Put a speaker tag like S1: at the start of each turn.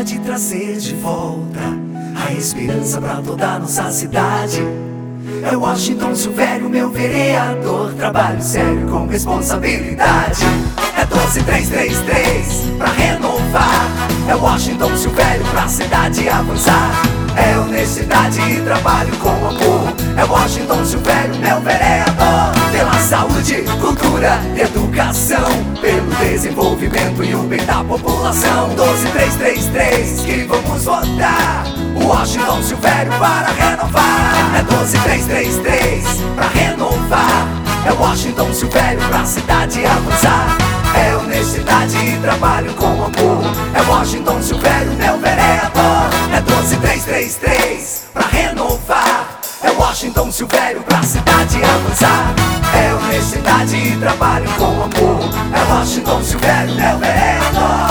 S1: hora de trazer de volta a esperança pra toda a nossa cidade. É Washington Silvério, meu vereador, trabalho sério com responsabilidade. É 12333 pra renovar. É Washington Silvério pra cidade avançar. É honestidade e trabalho com amor. É Washington Silvério, meu vereador. Pela saúde, cultura e educação, pelo desenvolvimento e o bem da população. 12333 que vamos votar. Washington Silvério para renovar. É 12333 pra renovar. É Washington Silvério pra cidade avançar. É honestidade e trabalho com amor. É Washington Silvério, meu vereador. É 12333 pra renovar. É Washington Silvério pra cidade avançar. É honestidade e trabalho com amor. É Washington Silvério, meu vereador.